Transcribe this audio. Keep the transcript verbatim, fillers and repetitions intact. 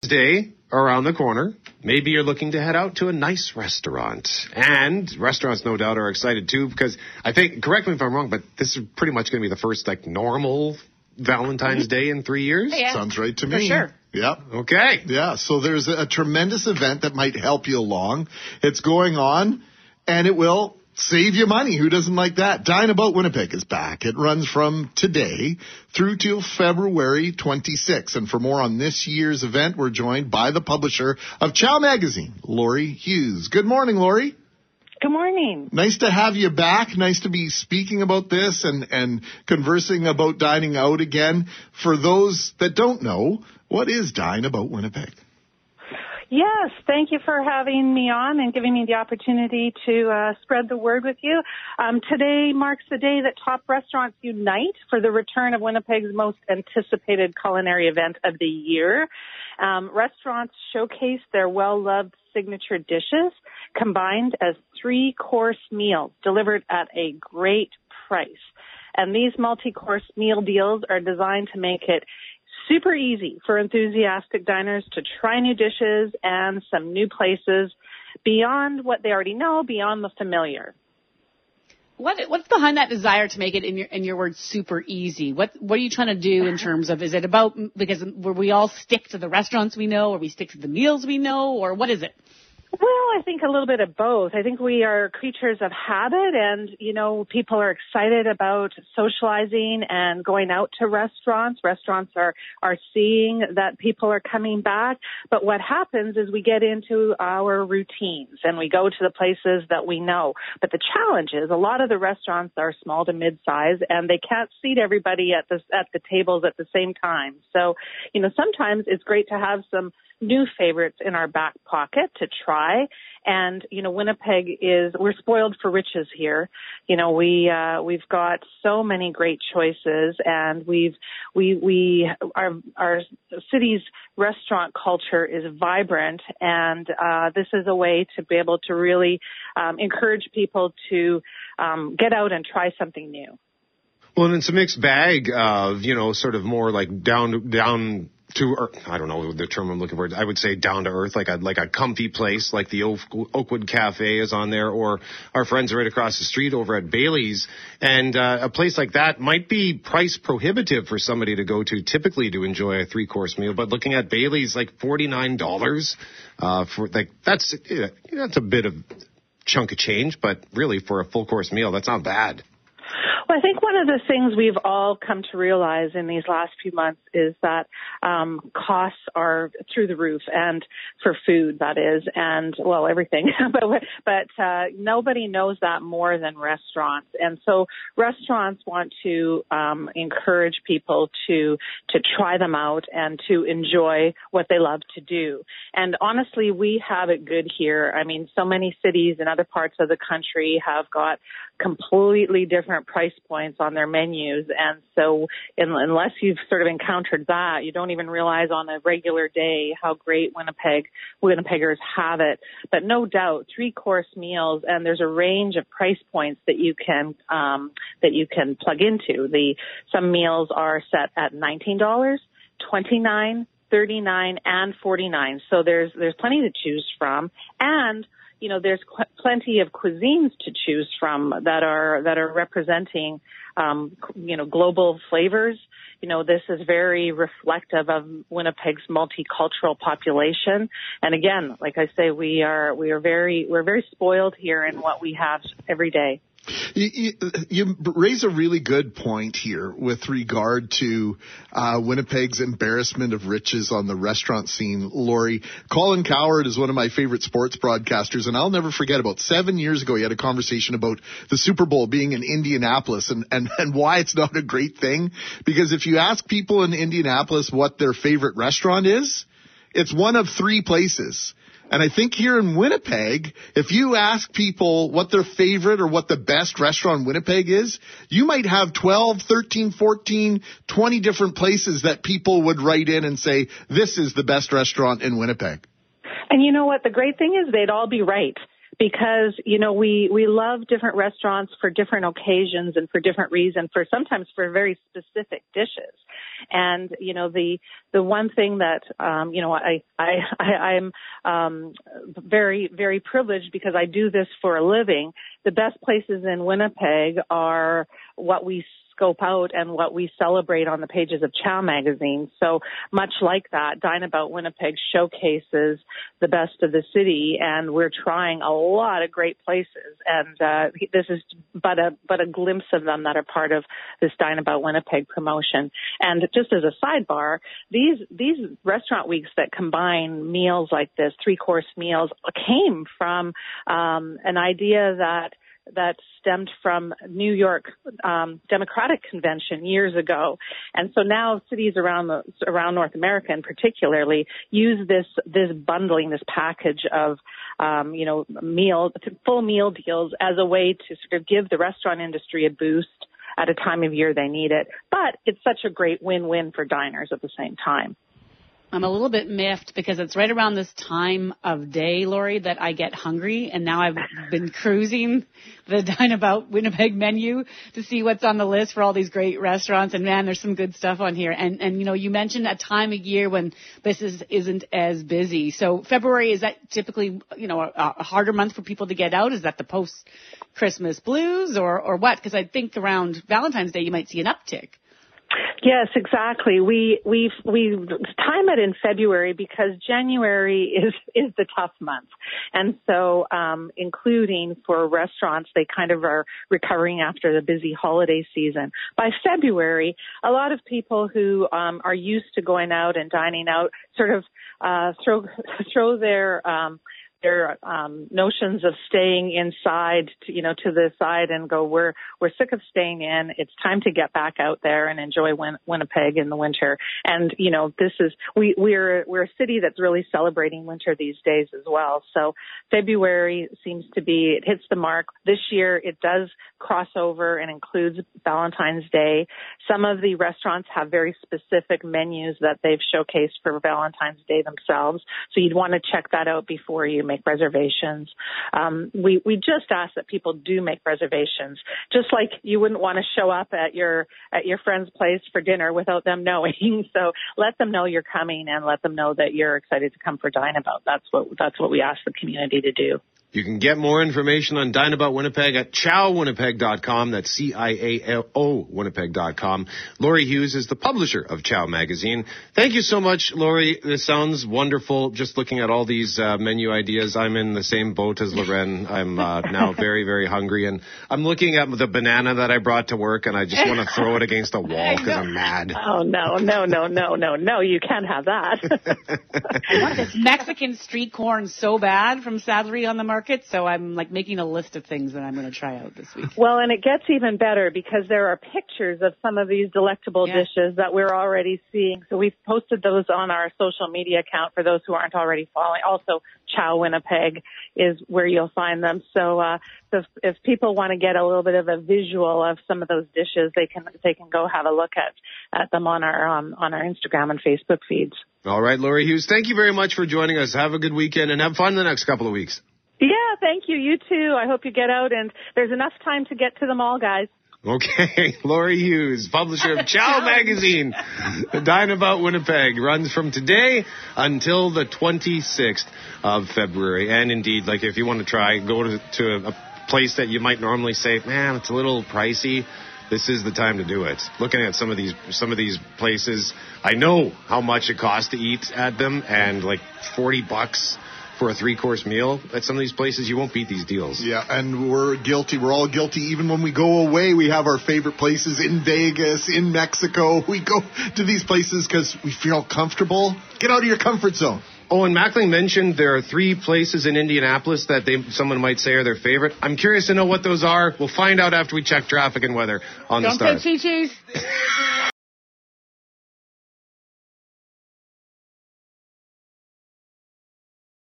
Day around the corner. Maybe you're looking to head out to a nice restaurant. And restaurants, no doubt, are excited, too, because I think, correct me if I'm wrong, but this is pretty much going to be the first, like, normal Valentine's mm-hmm. Day in three years? Yeah. Sounds right to For me. sure. Yeah. Okay. Yeah, so there's a, a tremendous event that might help you along. It's going on, and it will save you money. Who doesn't like that? Dine About Winnipeg is back. It runs from today through till February twenty-sixth. And for more on this year's event, we're joined by the publisher of Chow Magazine, Lori Hughes. Good morning, Lori. Good morning. Nice to have you back. Nice to be speaking about this and, and conversing about dining out again. For those that don't know, what is Dine About Winnipeg? Yes, thank you for having me on and giving me the opportunity to uh, spread the word with you. Um, today marks the day that top restaurants unite for the return of Winnipeg's most anticipated culinary event of the year. Um, restaurants showcase their well-loved signature dishes combined as three-course meals delivered at a great price. And these multi-course meal deals are designed to make it super easy for enthusiastic diners to try new dishes and some new places beyond what they already know, beyond the familiar. What what's behind that desire to make it, in your in your words, super easy? What what are you trying to do in terms of, is it about, because where we all stick to the restaurants we know, or we stick to the meals we know, or what is it? Well, I think a little bit of both. I think we are creatures of habit, and, you know, people are excited about socializing and going out to restaurants. Restaurants are, are seeing that people are coming back. But what happens is we get into our routines and we go to the places that we know. But the challenge is a lot of the restaurants are small to mid-size, and they can't seat everybody at the, at the tables at the same time. So, you know, sometimes it's great to have some new favorites in our back pocket to try. And, you know, Winnipeg is, we're spoiled for riches here. You know, we, uh, we've got so many great choices, and we've, we, we, our, our city's restaurant culture is vibrant, and, uh, this is a way to be able to really, um, encourage people to, um, get out and try something new. Well, and it's a mixed bag of, you know, sort of more like down, down, to earth, I don't know the term I'm looking for. I would say down to earth, like a like a comfy place, like the Oak, Oakwood Cafe is on there, or our friends right across the street over at Bailey's. And uh, a place like that might be price prohibitive for somebody to go to, typically to enjoy a three course meal. But looking at Bailey's, like forty-nine dollars uh, for like that's yeah, that's a bit of chunk of change, but really for a full course meal, that's not bad. Well, I think one of the things we've all come to realize in these last few months is that um, costs are through the roof, and for food, that is, and, well, everything. but but uh, nobody knows that more than restaurants. And so restaurants want to um, encourage people to to try them out and to enjoy what they love to do. And honestly, we have it good here. I mean, so many cities in other parts of the country have got completely different price points on their menus. And so in, unless you've sort of encountered that, you don't even realize on a regular day how great Winnipeg, Winnipeggers have it. But no doubt, three-course meals, and there's a range of price points that you can um, that you can plug into. The some meals are set at nineteen dollars, twenty-nine dollars, thirty-nine dollars, and forty-nine dollars. So there's there's plenty to choose from. And you know, there's qu- plenty of cuisines to choose from that are that are representing, um, you know, global flavors. You know, this is very reflective of Winnipeg's multicultural population. And again, like I say, we are we are very we're very spoiled here in what we have every day. You, you, you raise a really good point here with regard to uh, Winnipeg's embarrassment of riches on the restaurant scene, Lori. Colin Cowherd is one of my favorite sports broadcasters, and I'll never forget, about seven years ago, he had a conversation about the Super Bowl being in Indianapolis and, and, and why it's not a great thing. Because if you ask people in Indianapolis what their favorite restaurant is, it's one of three places. And I think here in Winnipeg, if you ask people what their favorite or what the best restaurant in Winnipeg is, you might have twelve, thirteen, fourteen, twenty different places that people would write in and say, this is the best restaurant in Winnipeg. And you know what? The great thing is they'd all be right. because, you know, we, we love different restaurants for different occasions and for different reasons, for sometimes for very specific dishes. And, you know, the, the one thing that, um, you know, I, I, I, I'm, um, very, very privileged because I do this for a living. The best places in Winnipeg are what we scope out and what we celebrate on the pages of Chow magazine. So much like that, Dine About Winnipeg showcases the best of the city, and we're trying a lot of great places. And uh, this is but a but a glimpse of them that are part of this Dine About Winnipeg promotion. And just as a sidebar, these these restaurant weeks that combine meals like this, three course meals, came from um, an idea that. that stemmed from New York um, Democratic Convention years ago. And so now cities around the, around North America in particularly use this this bundling, this package of, um, you know, meal, full meal deals as a way to sort of give the restaurant industry a boost at a time of year they need it. But it's such a great win-win for diners at the same time. I'm a little bit miffed because it's right around this time of day, Lori, that I get hungry. And now I've been cruising the Dine About Winnipeg menu to see what's on the list for all these great restaurants. And man, there's some good stuff on here. And, and you know, you mentioned a time of year when this is, isn't as busy. So February, is that typically, you know, a, a harder month for people to get out? Is that the post-Christmas blues or, or what? Because I think around Valentine's Day, you might see an uptick. Yes, exactly. We we we time it in February because January is is the tough month, and so um, including for restaurants, they kind of are recovering after the busy holiday season. By February, a lot of people who um, are used to going out and dining out sort of uh, throw throw their um, their um, notions of staying inside, to, you know, to the side and go, we're we're sick of staying in. It's time to get back out there and enjoy Win- Winnipeg in the winter. And you know, this is we we're we're a city that's really celebrating winter these days as well. So February seems to be it hits the mark. This year it does cross over and includes Valentine's Day. Some of the restaurants have very specific menus that they've showcased for Valentine's Day themselves. So you'd want to check that out before you make reservations. Um, we, we just ask that people do make reservations, just like you wouldn't want to show up at your at your friend's place for dinner without them knowing. So let them know you're coming and let them know that you're excited to come for Dine About. That's what that's what we ask the community to do. You can get more information on Dine About Winnipeg at chow winnipeg dot com. That's C I A O Winnipeg dot com. Lori Hughes is the publisher of Chow Magazine. Thank you so much, Lori. This sounds wonderful. Just looking at all these uh, menu ideas, I'm in the same boat as Loren. I'm uh, now very, very hungry. And I'm looking at the banana that I brought to work, and I just want to throw it against a wall because I'm mad. Oh, no, no, no, no, no, no. You can't have that. I want this Mexican street corn so bad from Savory on the Market. So I'm like making a list of things that I'm going to try out this week. Well, and it gets even better because there are pictures of some of these delectable yeah. dishes that we're already seeing. So we've posted those on our social media account for those who aren't already following. Also, Chow Winnipeg is where you'll find them. So, uh, so if, if people want to get a little bit of a visual of some of those dishes, they can they can go have a look at, at them on our um, on our Instagram and Facebook feeds. All right, Lori Hughes, thank you very much for joining us. Have a good weekend and have fun the next couple of weeks. Yeah, thank you. You too. I hope you get out, and there's enough time to get to the mall, guys. Okay, Lori Hughes, publisher of Chow Magazine. The Dine About Winnipeg runs from today until the twenty-sixth of February. And indeed, like if you want to try, go to, to a place that you might normally say, man, it's a little pricey. This is the time to do it. Looking at some of these some of these places, I know how much it costs to eat at them, and like forty bucks for a three-course meal at some of these places, you won't beat these deals. Yeah, and we're guilty. We're all guilty. Even when we go away, we have our favorite places in Vegas, in Mexico. We go to these places because we feel comfortable. Get out of your comfort zone. Oh, and Mackling mentioned there are three places in Indianapolis that they someone might say are their favorite. I'm curious to know what those are. We'll find out after we check traffic and weather on Don't the Stars. say Chi-Chi's.